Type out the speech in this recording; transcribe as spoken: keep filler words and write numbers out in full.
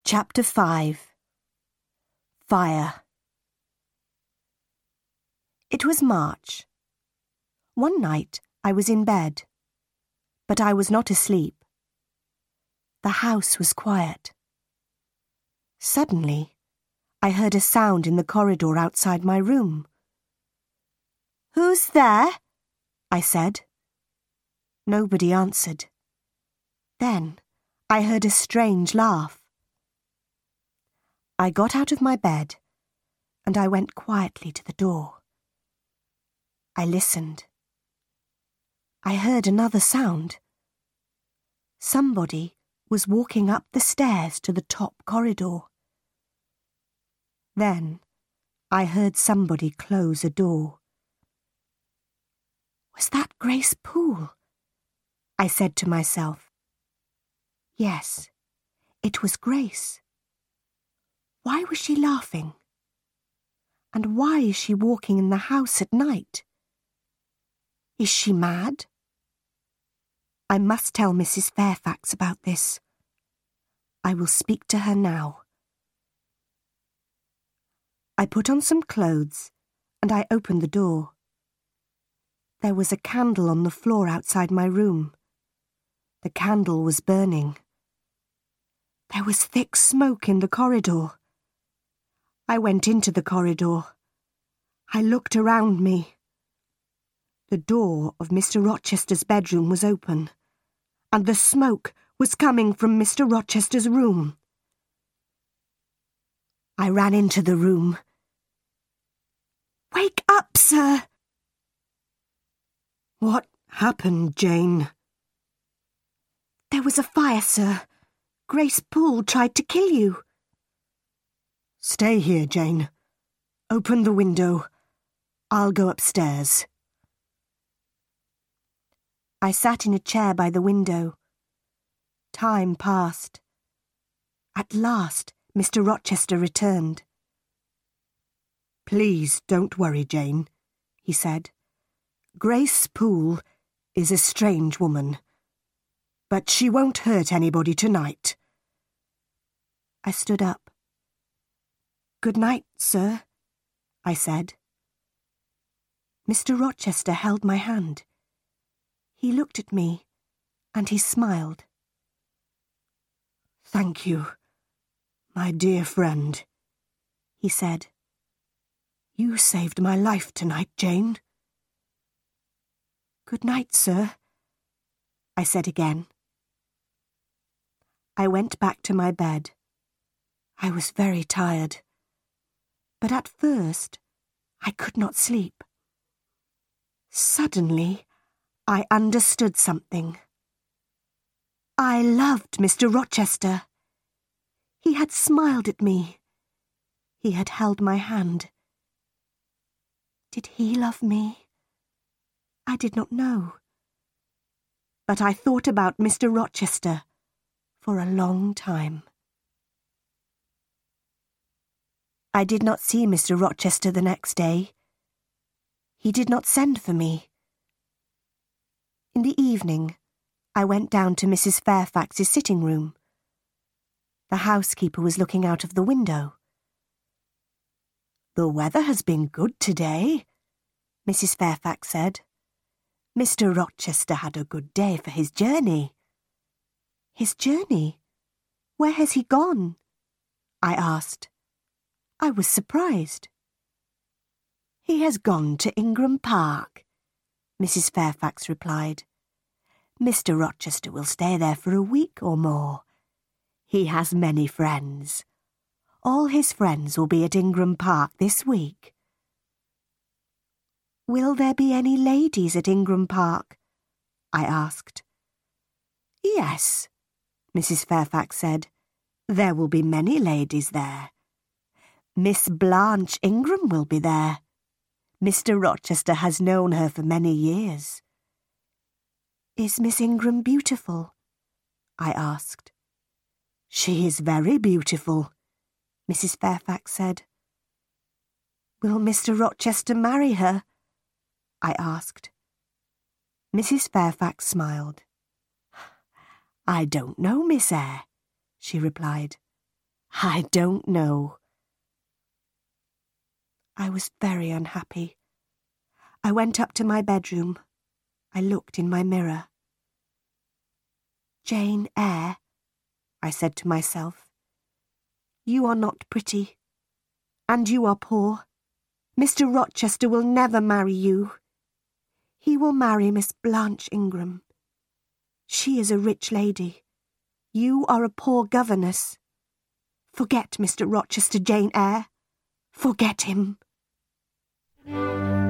Chapter five. Fire. It was March. One night I was in bed, but I was not asleep. The house was quiet. Suddenly, I heard a sound in the corridor outside my room. "Who's there?" I said. Nobody answered. Then I heard a strange laugh. I got out of my bed and I went quietly to the door. I listened. I heard another sound. Somebody was walking up the stairs to the top corridor. Then I heard somebody close a door. Was that Grace Poole? I said to myself. Yes, it was Grace. Why was she laughing? And why is she walking in the house at night? Is she mad? I must tell Missus Fairfax about this. I will speak to her now. I put on some clothes and I opened the door. There was a candle on the floor outside my room. The candle was burning. There was thick smoke in the corridor. I went into the corridor. I looked around me. The door of Mister Rochester's bedroom was open, and the smoke was coming from Mister Rochester's room. I ran into the room. "Wake up, sir!" "What happened, Jane?" "There was a fire, sir. Grace Poole tried to kill you." "Stay here, Jane. Open the window. I'll go upstairs." I sat in a chair by the window. Time passed. At last, Mister Rochester returned. "Please don't worry, Jane," he said. "Grace Poole is a strange woman, but she won't hurt anybody tonight." I stood up. "Good night, sir," I said. Mister Rochester held my hand. He looked at me, and he smiled. "Thank you, my dear friend," he said. "You saved my life tonight, Jane." "Good night, sir," I said again. I went back to my bed. I was very tired. But at first, I could not sleep. Suddenly, I understood something. I loved Mister Rochester. He had smiled at me. He had held my hand. Did he love me? I did not know. But I thought about Mister Rochester for a long time. I did not see Mister Rochester the next day. He did not send for me. In the evening, I went down to Missus Fairfax's sitting room. The housekeeper was looking out of the window. "The weather has been good today," Missus Fairfax said. "Mister Rochester had a good day for his journey." "His journey? Where has he gone?" I asked. I was surprised. "He has gone to Ingram Park," Missus Fairfax replied. "Mister Rochester will stay there for a week or more. He has many friends. All his friends will be at Ingram Park this week." "Will there be any ladies at Ingram Park?" I asked. "Yes," Missus Fairfax said. "There will be many ladies there. Miss Blanche Ingram will be there. Mister Rochester has known her for many years." "Is Miss Ingram beautiful?" I asked. "She is very beautiful," Missus Fairfax said. "Will Mister Rochester marry her?" I asked. Missus Fairfax smiled. "I don't know, Miss Eyre," she replied. I don't know. I was very unhappy. I went up to my bedroom. I looked in my mirror. Jane Eyre, I said to myself, you are not pretty, and you are poor. Mister Rochester will never marry you. He will marry Miss Blanche Ingram. She is a rich lady. You are a poor governess. Forget Mister Rochester, Jane Eyre. Forget him.